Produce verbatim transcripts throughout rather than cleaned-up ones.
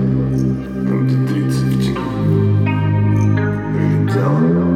эм тэ тридцать прилетело.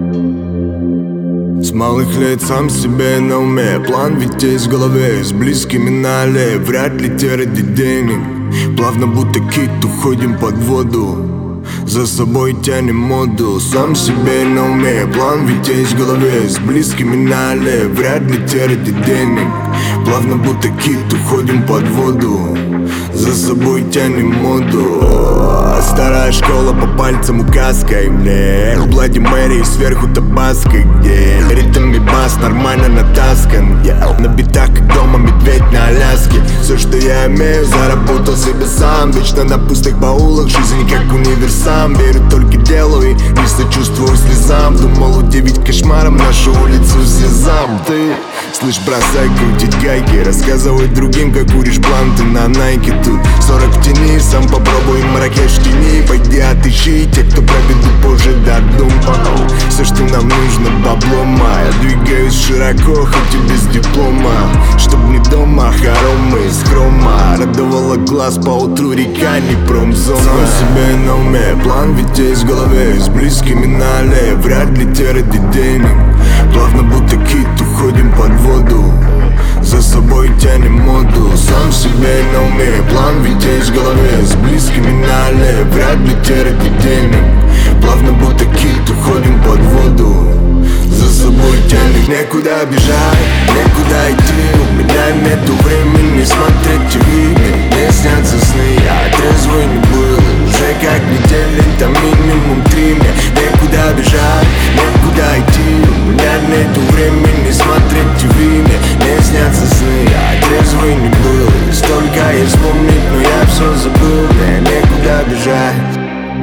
С малых лет сам себе на уме, план ведь есть в голове, с близкими на аллее, вряд ли те ради денег. Плавно будто кит уходим под воду, за собой тянем моду. Сам себе на уме, план ведь есть в голове, с близкими на аллее, вряд ли те ради денег. Плавно будто кит уходим под воду, за собой тянем моду. Старая школа по пальцам указкой мне, Блади Мэри сверху табаско, где ритм и бас нормально натаскан. Я на битах как дома медведь на Аляске. Все, что я имею, заработал себе сам. Вечно на пустых баулах, жизнь как универсам. Верю только делу и не сочувствую слезам. Думал удивить кошмаром нашу улицу сезам. Ты, слышь, бросай крутить гайки, рассказывай другим, как куришь бланты на найке. Тут сорок в тени, сам попробуй Маракеш в тени. Пойди отыщи те, кто проведу позже до дома. Все, что нам нужно, бабло мая. Двигаюсь широко, хоть и без диплома, чтоб не дома, хоромы из хрома. Радовала глаз по утру река, не промзона. Сам себе на уме, план ведь есть в голове, с близкими на аллее, вряд ли те ради денег. Плавно будто кит уходим под воду, за собой тянем моду. Сам себе на уме, план ведь есть в голове, с близкими на аллее, вряд ли те ради денег. Плавно будто кит уходим под воду, за собой тянем. Некуда бежать, некуда идти, у меня нету времени смотреть ти ви. Мне снятся сны, я трезвый не был уже как недели, там минимум три. Мне некуда бежать, некуда идти, у меня нету времени смотреть ти ви. Мне не снятся сны, я трезвый не был. Столько есть помнить, но я все забыл. Мне некуда бежать,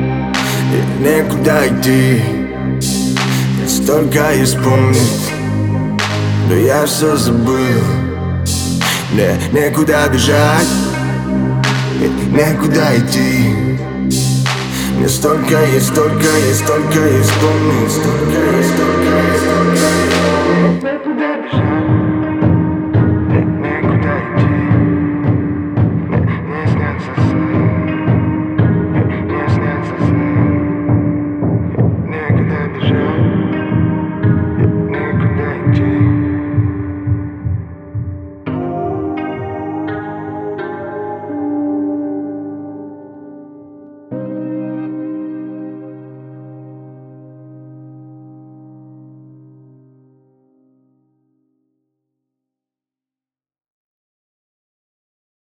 и некуда идти. Столько есть помнить, но я все забыл. Мне некуда бежать, и некуда идти. Мне столько есть, столько есть, столько есть помнить. Столько есть, столько есть, столько есть. Некуда бежать.